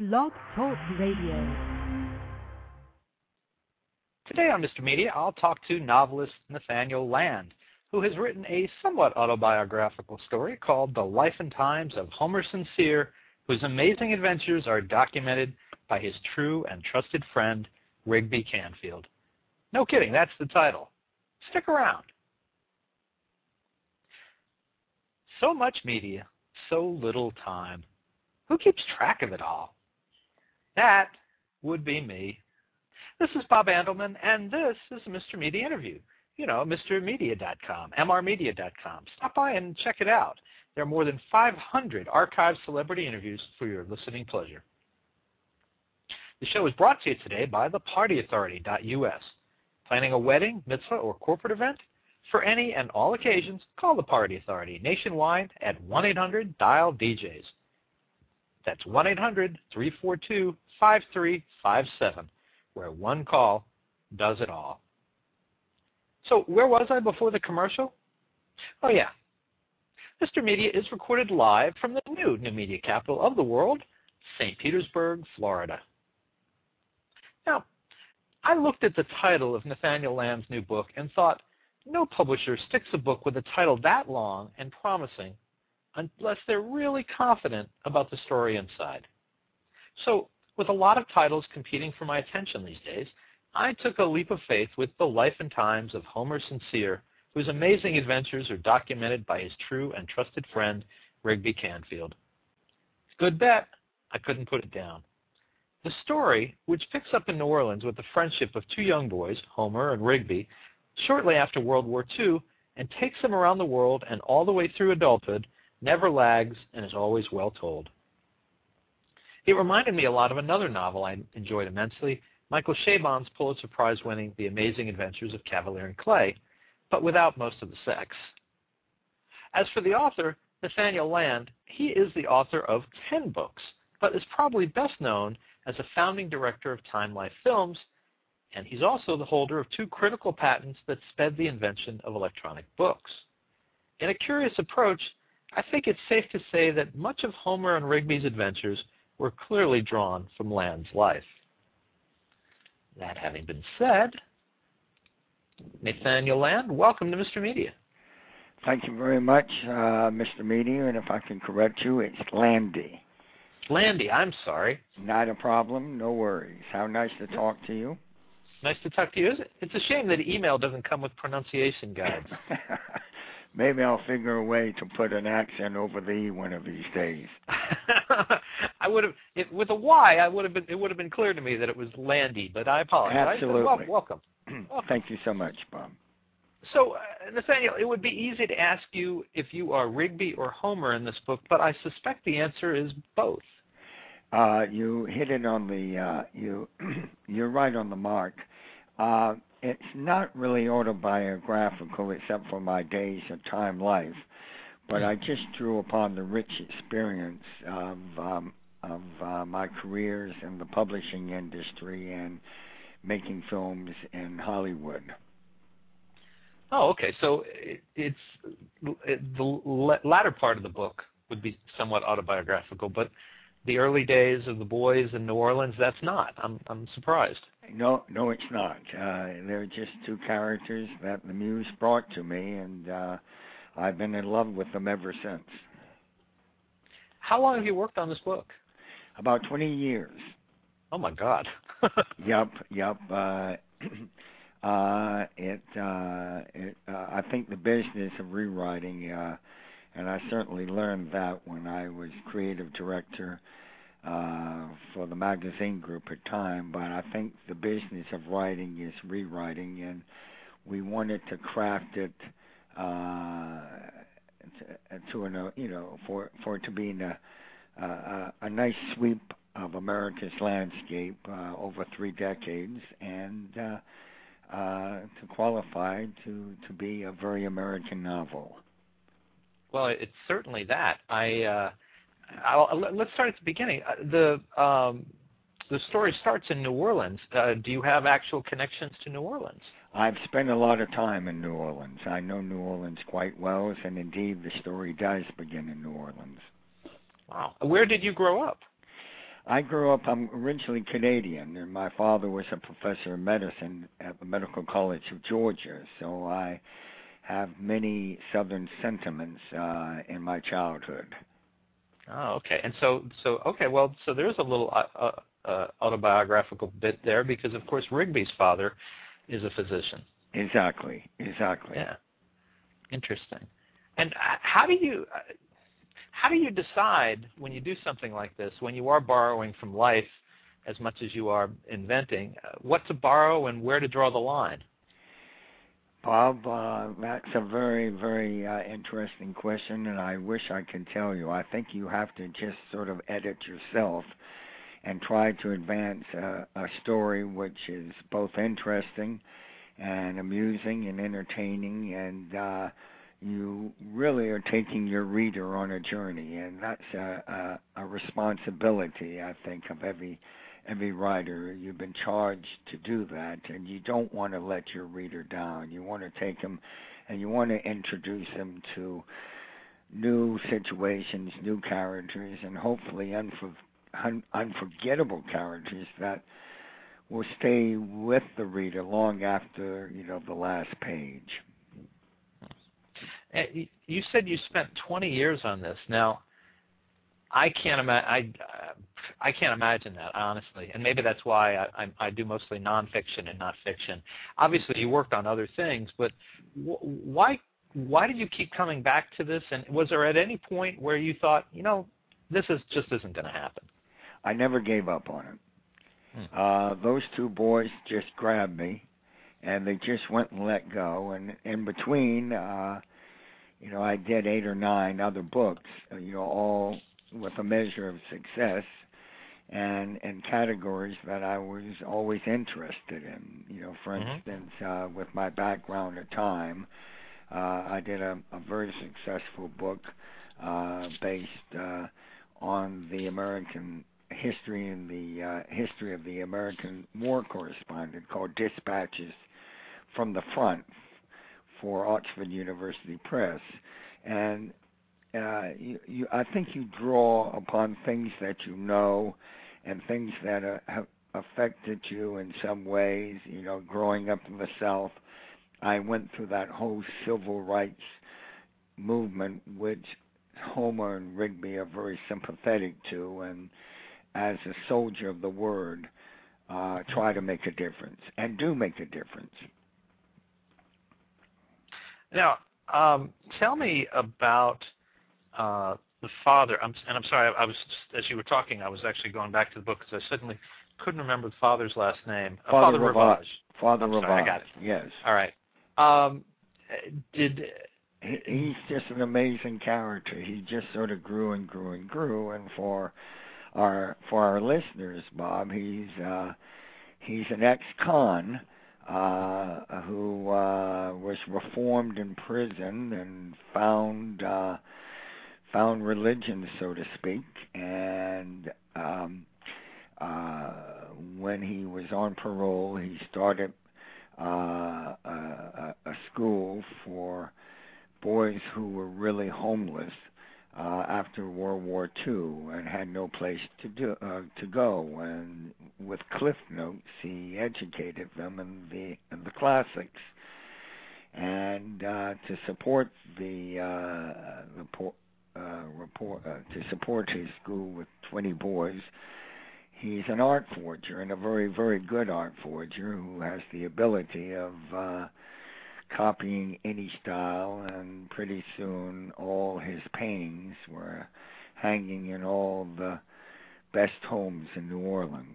Blog Talk Radio. Today on Mr. Media, I'll talk to novelist Nathaniel Land, who has written a somewhat autobiographical story called The Life and Times of Homer Sincere, whose amazing adventures are documented by his true and trusted friend, Rigby Canfield. No kidding, that's the title. Stick around. So much media, so little time. Who keeps track of it all? That would be me. This is Bob Andelman, and this is a Mr. Media interview. You know, MrMedia.com, MRmedia.com. Stop by and check it out. There are more than 500 archived celebrity interviews for your listening pleasure. The show is brought to you today by thepartyauthority.us. Planning a wedding, mitzvah, or corporate event? For any and all occasions, call the Party Authority nationwide at 1-800-DIAL-DJs. That's 1-800-342-5357, where one call does it all. So where was I before the commercial? Oh, yeah. Mr. Media is recorded live from the new media capital of the world, St. Petersburg, Florida. Now, I looked at the title of Nathaniel Land's new book and thought, no publisher sticks a book with a title that long and promising unless they're really confident about the story inside. So, with a lot of titles competing for my attention these days, I took a leap of faith with The Life and Times of Homer Sincere, whose amazing adventures are documented by his true and trusted friend, Rigby Canfield. Good bet. I couldn't put it down. The story, which picks up in New Orleans with the friendship of two young boys, Homer and Rigby, shortly after World War II, and takes them around the world and all the way through adulthood, never lags and is always well told. It reminded me a lot of another novel I enjoyed immensely, Michael Chabon's Pulitzer Prize-winning The Amazing Adventures of Cavalier and Clay, but without most of the sex. As for the author, Nathaniel Land, he is the author of 10 books, but is probably best known as a founding director of Time Life Films, and he's also the holder of 2 critical patents that sped the invention of electronic books. In a curious approach, I think it's safe to say that much of Homer and Rigby's adventures were clearly drawn from Land's life. That having been said, Nathaniel Land, welcome to Mr. Media. Thank you very much, Mr. Media, and if I can correct you, it's Landy. Landy, I'm sorry. Not a problem, no worries. How nice to talk to you. Nice to talk to you. It's a shame that email doesn't come with pronunciation guides. Maybe I'll figure a way to put an accent over the E one of these days. I would have, with a Y, it would have been clear to me that it was Landy, but I apologize. Absolutely. Welcome. Thank you so much, Bob. So, Nathaniel, it would be easy to ask you if you are Rigby or Homer in this book, but I suspect the answer is both. You hit it on the, you're right on the mark. It's not really autobiographical except for my days of Time Life, but I just drew upon the rich experience of my careers in the publishing industry and making films in Hollywood. Oh, okay. So the latter part of the book would be somewhat autobiographical, but the early days of the boys in New Orleans, that's not. I'm surprised. No, it's not. They're just 2 characters that the muse brought to me, and I've been in love with them ever since. How long have you worked on this book? About 20 years. Oh, my God. Yep. I think the business of rewriting, and I certainly learned that when I was creative director for the magazine group at Time, but I think the business of writing is rewriting, and we wanted to craft it for it to be in a nice sweep of America's landscape over 3 decades, and to qualify to be a very American novel. Well, it's certainly that. Let's start at the beginning. The story starts in New Orleans. Do you have actual connections to New Orleans? I've spent a lot of time in New Orleans. I know New Orleans quite well, and indeed the story does begin in New Orleans. Wow. Where did you grow up? I grew up, I'm originally Canadian, and my father was a professor of medicine at the Medical College of Georgia, so I have many Southern sentiments in my childhood. Oh, okay. And so okay. Well, so there's a little autobiographical bit there because, of course, Rigby's father is a physician. Exactly. Yeah. Interesting. And how do you decide when you do something like this, when you are borrowing from life as much as you are inventing, what to borrow and where to draw the line? Bob, that's a very, very interesting question, and I wish I could tell you. I think you have to just sort of edit yourself and try to advance a story which is both interesting and amusing and entertaining, and you really are taking your reader on a journey, and that's a responsibility, I think, of every writer. You've been charged to do that, and you don't want to let your reader down. You want to take them and you want to introduce them to new situations, new characters, and hopefully unforgettable characters that will stay with the reader long after, the last page. You said you spent 20 years on this. Now, I can't imagine that, honestly, and maybe that's why I do mostly nonfiction and not fiction. Obviously, you worked on other things, but why did you keep coming back to this? And was there at any point where you thought, this just isn't going to happen? I never gave up on it. Those two boys just grabbed me, and they just went and let go. And in between, I did 8 or 9 other books, all with a measure of success and categories that I was always interested in. For instance, with my background at time, I did a very successful book based on the American history and the history of the American war correspondent called Dispatches from the Front for Oxford University Press. And I think you draw upon things that you know and things that have affected you in some ways. Growing up in the South, I went through that whole civil rights movement, which Homer and Rigby are very sympathetic to, and as a soldier of the word, try to make a difference, and do make a difference. Now, tell me about the father. I'm sorry. I was as you were talking, I was actually going back to the book because I suddenly couldn't remember the father's last name. Father Ravage. Father I'm Ravage. Sorry, I got it. Yes. All right. He's just an amazing character. He just sort of grew and grew and grew. And for our listeners, Bob, he's an ex-con who was reformed in prison and found religion, so to speak, and when he was on parole, he started a school for boys who were really homeless after World War II and had no place to go. And with Cliff Notes, he educated them in the classics. And to support to support his school with 20 boys, he's an art forger, and a very, very good art forger who has the ability of copying any style, and pretty soon all his paintings were hanging in all the best homes in New Orleans.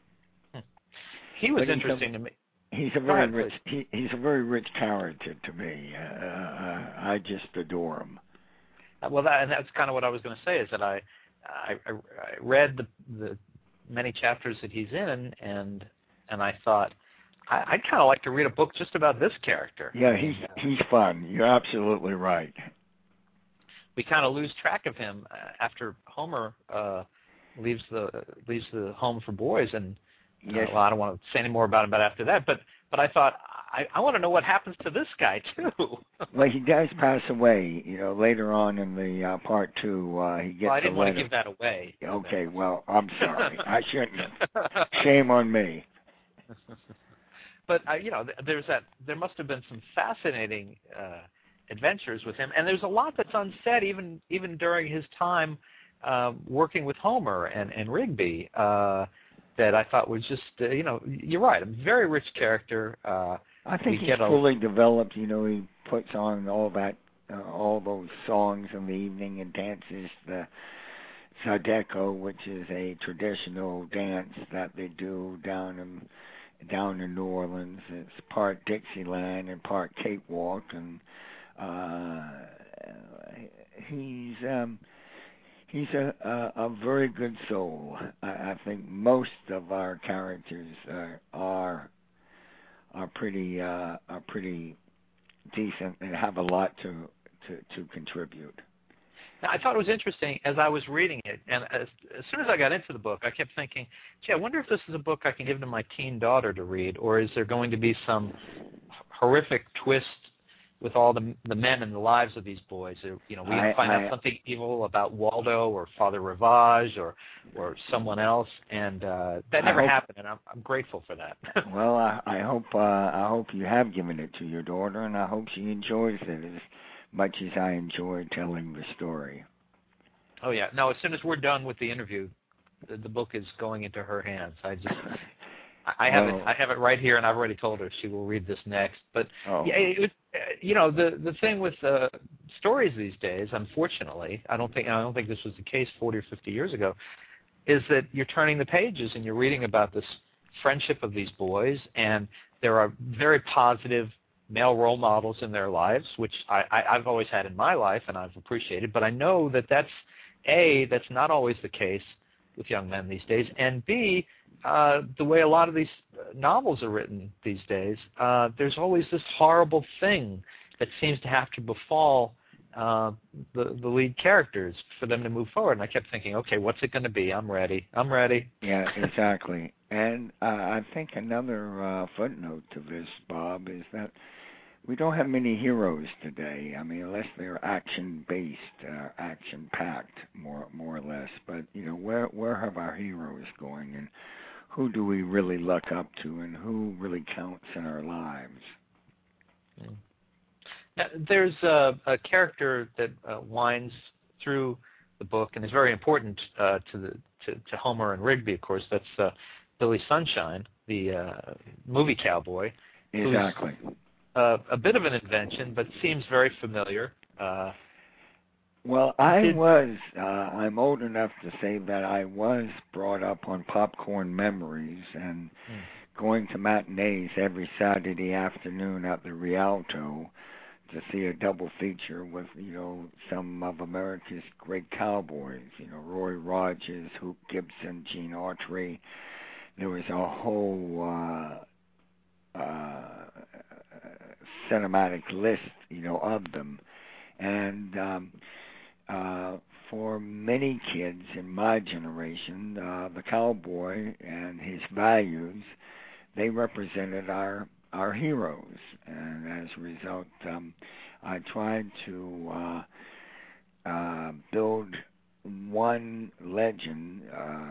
He was interesting to me. He's a very rich. He's a very rich character to me. I just adore him. Well, that's kind of what I was going to say. Is that I read the many chapters that he's in, and I thought I'd kind of like to read a book just about this character. Yeah, he's fun. You're absolutely right. We kind of lose track of him after Homer leaves the home for boys, and yes. Well, I don't want to say any more about him after that. But I thought I want to know what happens to this guy too. Well, he does pass away. Later on in the part 2, he gets Well, I a didn't letter. want to give that away. Okay, well, I'm sorry. I shouldn't have. Shame on me. But there must have been some fascinating adventures with him, and there's a lot that's unsaid even during his time working with Homer and Rigby that I thought was just you're right, a very rich character. I think he's fully developed. He puts on all those songs in the evening and dances the Zydeco, which is a traditional dance that they do down in New Orleans. It's part Dixieland and part cakewalk, and he's a very good soul. I think most of our characters are pretty decent and have a lot to contribute. Now, I thought it was interesting as I was reading it, and as soon as I got into the book, I kept thinking, gee, I wonder if this is a book I can give to my teen daughter to read, or is there going to be some horrific twist with all the men in the lives of these boys? We find out something evil about Waldo or Father Ravage or someone else, and that never happened, and I'm grateful for that. Well, I hope you have given it to your daughter, and I hope she enjoys it as much as I enjoy telling the story. Oh yeah. No, as soon as we're done with the interview, the book is going into her hands. I have it right here, and I've already told her she will read this next. But yeah, it was, the thing with stories these days, unfortunately, I don't think this was the case 40 or 50 years ago, is that you're turning the pages and you're reading about this friendship of these boys, and there are very positive male role models in their lives, which I've always had in my life and I've appreciated, but I know that's not always the case with young men these days, and B, the way a lot of these novels are written these days, there's always this horrible thing that seems to have to befall the lead characters for them to move forward. And I kept thinking, okay, what's it going to be? I'm ready. Yeah, exactly. And I think another footnote to this, Bob, is that we don't have many heroes today. I mean, unless they're action-based, action-packed, more or less. But where have our heroes going, and who do we really look up to, and who really counts in our lives? Now, there's a character that winds through the book and is very important to Homer and Rigby, of course. That's Billy Sunshine, the movie cowboy. Exactly. A bit of an invention, but seems very familiar. Well, I'm old enough to say that I was brought up on Popcorn Memories and going to matinees every Saturday afternoon at the Rialto to see a double feature with, some of America's great cowboys, Roy Rogers, Hoop Gibson, Gene Autry. There was a whole cinematic list, of them. And for many kids in my generation, the cowboy and his values, they represented our heroes. And as a result, I tried to build one legend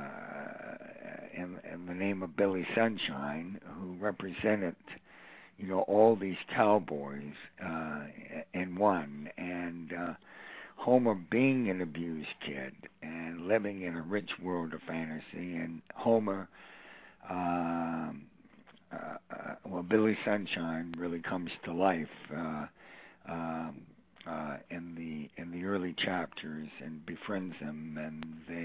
in the name of Billy Sunshine, who represented all these cowboys in one, and Homer being an abused kid and living in a rich world of fantasy, and Homer, Billy Sunshine really comes to life in the early chapters and befriends him, and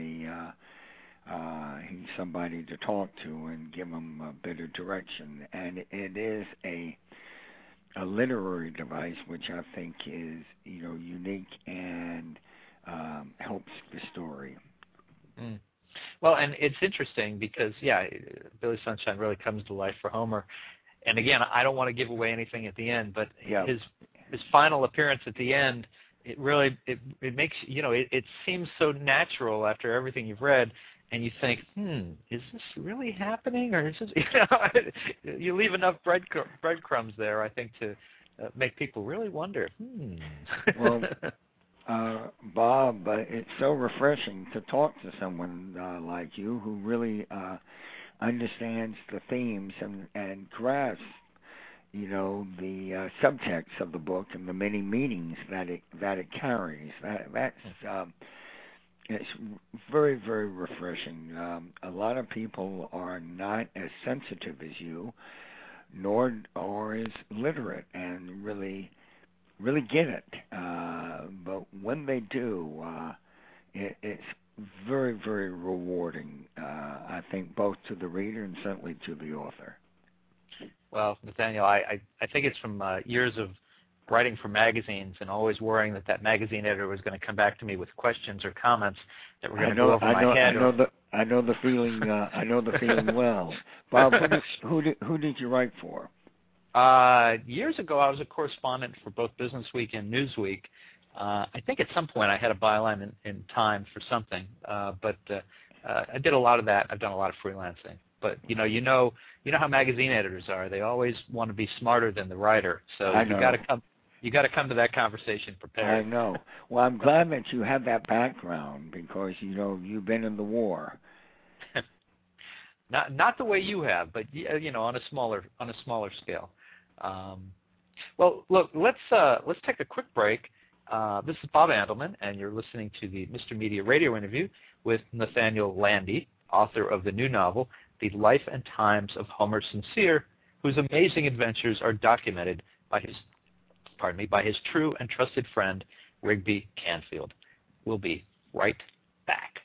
he's somebody to talk to and give him a bit of direction. And it is a literary device which I think is unique and helps the story. Well, and it's interesting because Billy Sunshine really comes to life for Homer. And again, I don't want to give away anything at the end, but his final appearance at the end, it really it makes it seems so natural after everything you've read. and you think, is this really happening, or is this, you leave enough breadcrumbs there, I think, to make people really wonder. Well, Bob, it's so refreshing to talk to someone like you who really understands the themes and grasps, the subtext of the book and the many meanings that it carries. That's it's very, very refreshing. A lot of people are not as sensitive as you, nor or as literate, and really get it. But when they do, it's very, very rewarding, I think, both to the reader and certainly to the author. Well, Nathaniel, I think it's from years of writing for magazines and always worrying that magazine editor was going to come back to me with questions or comments that were going to go over my head. I know the feeling. I know the feeling well. Bob, who did you write for? Years ago, I was a correspondent for both Business Week and Newsweek. I think at some point I had a byline in Time for something, but I did a lot of that. I've done a lot of freelancing. But you know how magazine editors are. They always want to be smarter than the writer. So you got to come to that conversation prepared. I know. Well, I'm glad that you have that background because you've been in the war. Not the way you have, but on a smaller scale. Well, look, let's take a quick break. This is Bob Andelman, and you're listening to the Mr. Media radio interview with Nathaniel Landy, author of the new novel, The Life and Times of Homer Sincere, whose amazing adventures are documented by his true and trusted friend, Rigby Canfield. We'll be right back.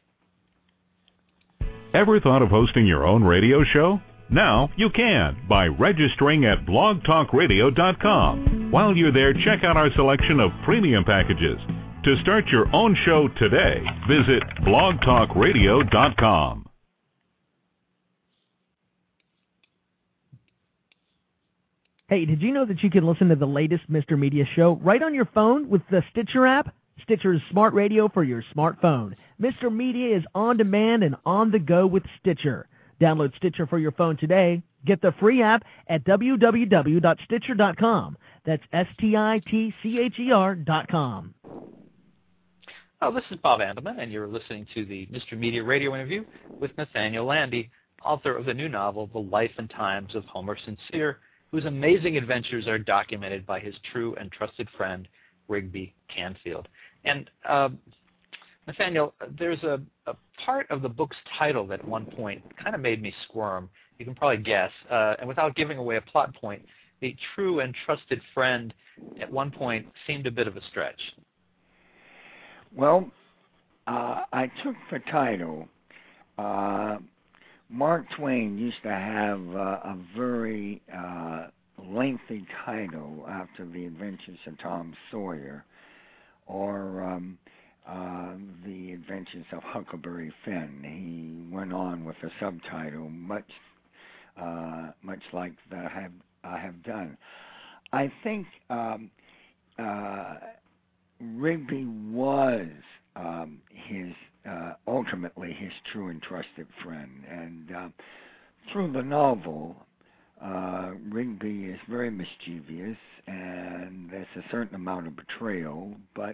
Ever thought of hosting your own radio show? Now you can by registering at blogtalkradio.com. While you're there, check out our selection of premium packages. To start your own show today, visit blogtalkradio.com. Hey, did you know that you can listen to the latest Mr. Media show right on your phone with the Stitcher app? Stitcher's smart radio for your smartphone. Mr. Media is on demand and on the go with Stitcher. Download Stitcher for your phone today. Get the free app at www.stitcher.com. That's STITCHER.com. Oh, this is Bob Andelman, and you're listening to the Mr. Media radio interview with Nathaniel Landy, author of the new novel, The Life and Times of Homer Sincere, whose amazing adventures are documented by his true and trusted friend, Rigby Canfield. And Nathaniel, there's a part of the book's title that at one point kind of made me squirm. You can probably guess. And without giving away a plot point, the true and trusted friend at one point seemed a bit of a stretch. Well, I took the title. Mark Twain used to have a very lengthy title after The Adventures of Tom Sawyer, or The Adventures of Huckleberry Finn. He went on with a subtitle, much like that I have done. I think Rigby was his ultimately his true and trusted friend, and through the novel, Rigby is very mischievous, and there's a certain amount of betrayal, but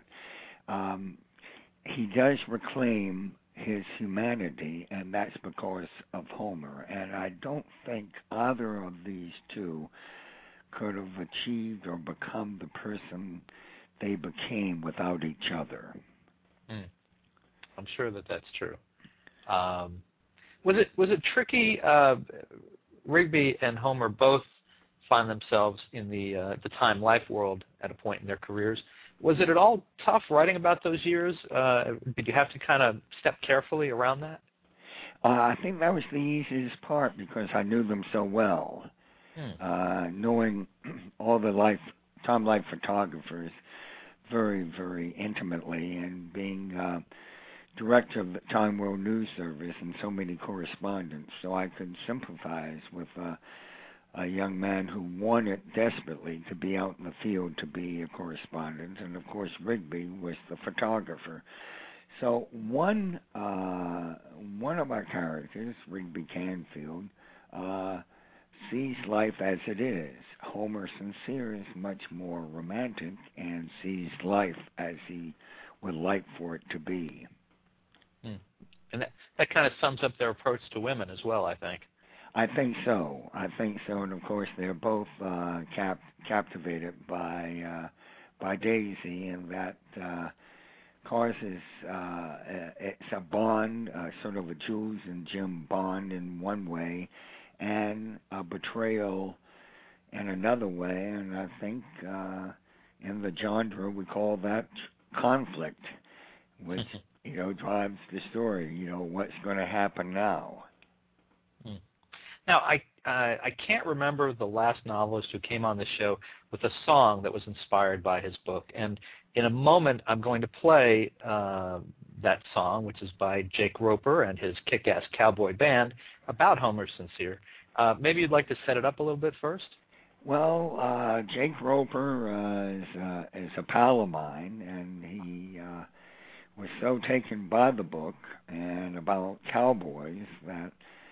he does reclaim his humanity, and that's because of Homer. And I don't think either of these two could have achieved or become the person they became without each other. I'm sure that's true. Was it tricky? Rigby and Homer both find themselves in the Time Life world at a point in their careers. Was it at all tough writing about those years? Did you have to kind of step carefully around that? I think that was the easiest part because I knew them so well. Knowing all the Time Life photographers very, very intimately, and being director of the Time World News Service and so many correspondents, so I could sympathize with a young man who wanted desperately to be out in the field to be a correspondent, and of course Rigby was the photographer. So one of our characters, Rigby Canfield, sees life as it is. Homer Sincere is much more romantic and sees life as he would like for it to be. And that kind of sums up their approach to women as well, I think. I think so, and of course they're both captivated by Daisy, and that causes it's a bond, sort of a Jules and Jim bond in one way, and a betrayal in another way, and I think in the genre we call that conflict, which drives the story. What's going to happen now? Now, I can't remember the last novelist who came on the show with a song that was inspired by his book, and in a moment I'm going to play that song, which is by Jake Roper and his Kick-Ass Cowboy Band, about Homer Sincere. Maybe you'd like to set it up a little bit first? Well, Jake Roper is a pal of mine, and he was so taken by the book and about cowboys that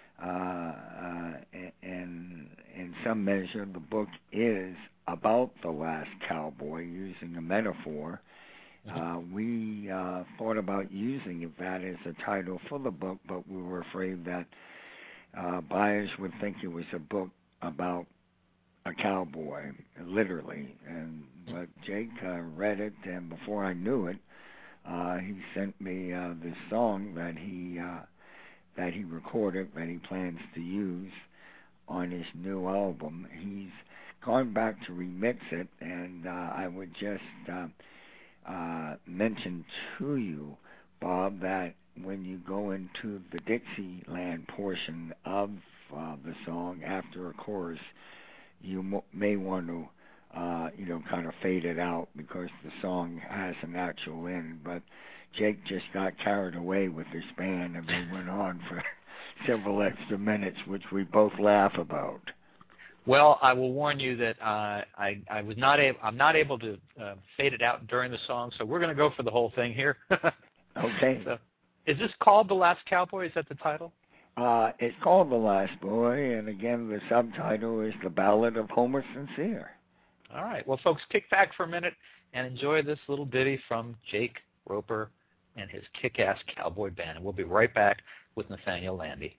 in some measure the book is about the last cowboy, using a metaphor. We thought about using that as a title for the book, but we were afraid that buyers would think it was a book about a cowboy, literally. But Jake read it, and before I knew it, he sent me this song that he recorded, that he plans to use on his new album. He's gone back to remix it, and I would just mention to you, Bob, that when you go into the Dixieland portion of the song after a chorus, you may want to kind of fade it out, because the song has an actual end. But Jake just got carried away with his band, and they went on for several extra minutes, which we both laugh about. Well, I will warn you that I'm not able to fade it out during the song, so we're going to go for the whole thing here. Okay. So, is this called The Last Cowboy? Is that the title? It's called The Last Boy, and again, the subtitle is The Ballad of Homer Sincere. All right. Well, folks, kick back for a minute and enjoy this little ditty from Jake Roper and his Kick-Ass Cowboy Band. And we'll be right back with Nathaniel Landy.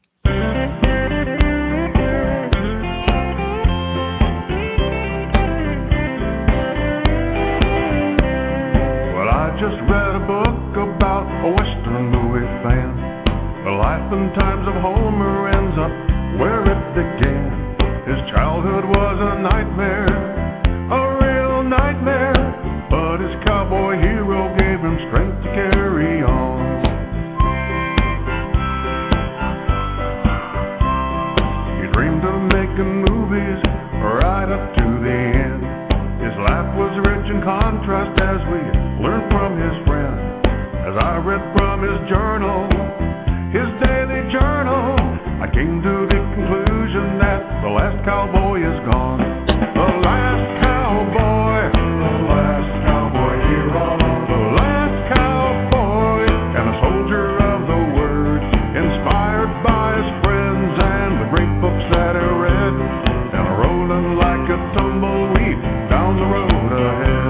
Well, I just read a book about a Western movie fan. The life and times of Homer ends up where it began. His childhood was a nightmare, a real nightmare, but his cowboy hero gave him strength to carry on. He dreamed of making movies right up to the end. His life was rich in contrast, as we learned from his friend. As I read from his journal, his daily journal, I came to the conclusion that the last cowboy is gone. The last cowboy hero, the last cowboy, and a soldier of the word, inspired by his friends and the great books that he read, and rolling like a tumbleweed down the road ahead.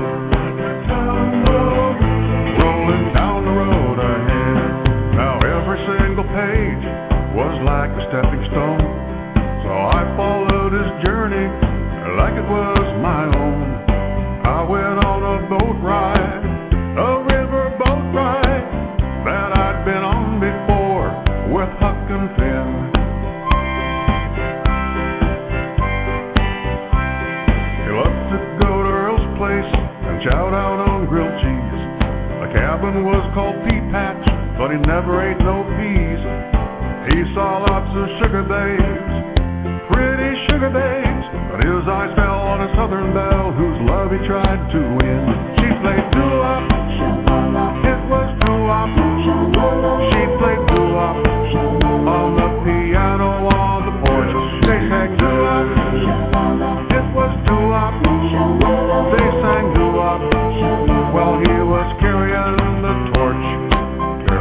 Rolling down the road ahead. Now every single page was like a stepping stone, so I followed his journey like it was my own. I went on a boat ride, a river boat ride, that I'd been on before with Huck and Finn. He loved to go to Earl's place and chow down on grilled cheese. The cabin was called Pea Patch, but he never ate no peas. He saw lots of sugar babes, pretty sugar babes, but his eyes fell on a southern belle whose love he tried to win. She played doo-wop, it was doo-wop. She played doo-wop on the piano on the porch. They sang doo-wop, it was doo-wop. They sang doo-wop while he was carrying the torch.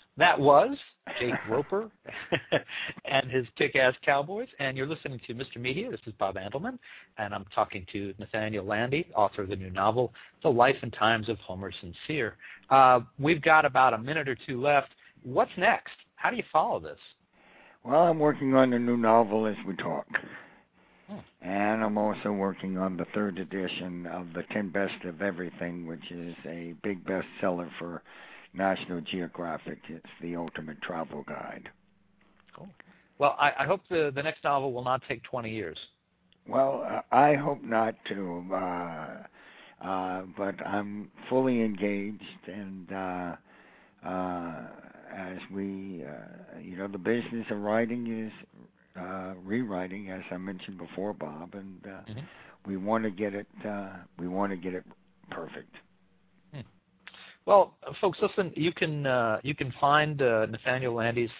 That was Jake Roper and his kick-ass Cowboys, and you're listening to Mr. Media. This is Bob Andelman, and I'm talking to Nathaniel Landy, author of the new novel, The Life and Times of Homer Sincere. We've got about a minute or two left. What's next? How do you follow this? Well, I'm working on a new novel as we talk. And I'm also working on the third edition of the 10 Best of Everything, which is a big bestseller for National Geographic. It's the ultimate travel guide. Cool. Well, I hope the next novel will not take 20 years. Well, I hope not to, but I'm fully engaged, and as we, the business of writing is rewriting, as I mentioned before, Bob, and we want to get it. We want to get it perfect. Well, folks, listen. You can find Nathaniel Landy's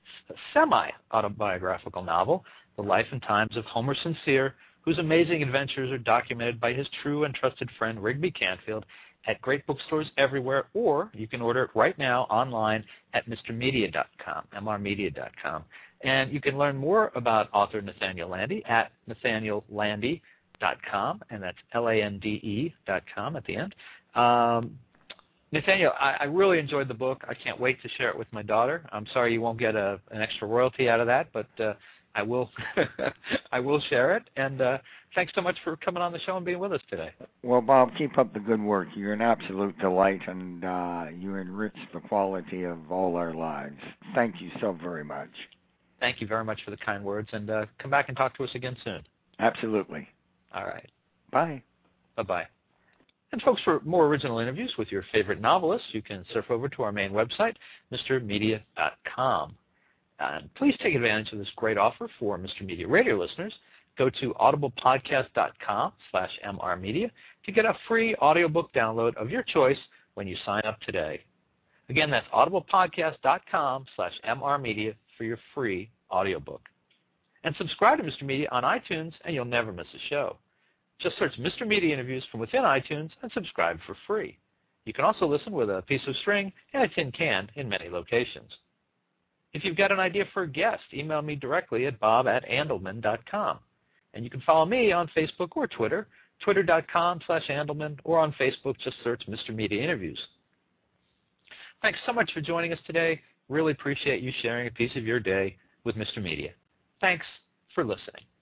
semi-autobiographical novel, The Life and Times of Homer Sincere, whose amazing adventures are documented by his true and trusted friend Rigby Canfield, at great bookstores everywhere, or you can order it right now online at mrmedia.com, mrmedia.com. And you can learn more about author Nathaniel Landy at nathaniellandy.com, and that's LANDE.com at the end. Nathaniel, I really enjoyed the book. I can't wait to share it with my daughter. I'm sorry you won't get an extra royalty out of that, but I will I will share it. And thanks so much for coming on the show and being with us today. Well, Bob, keep up the good work. You're an absolute delight, and you enrich the quality of all our lives. Thank you so very much. Thank you very much for the kind words, and come back and talk to us again soon. Absolutely. All right. Bye. Bye-bye. And folks, for more original interviews with your favorite novelists, you can surf over to our main website, mrmedia.com. And please take advantage of this great offer for Mr. Media radio listeners. Go to audiblepodcast.com/mrmedia to get a free audiobook download of your choice when you sign up today. Again, that's audiblepodcast.com/mrmedia for your free audiobook. And subscribe to Mr. Media on iTunes, and you'll never miss a show. Just search Mr. Media interviews from within iTunes and subscribe for free. You can also listen with a piece of string and a tin can in many locations. If you've got an idea for a guest, email me directly at bob@andelman.com. And you can follow me on Facebook or Twitter, twitter.com/Andelman, or on Facebook, just search Mr. Media Interviews. Thanks so much for joining us today. Really appreciate you sharing a piece of your day with Mr. Media. Thanks for listening.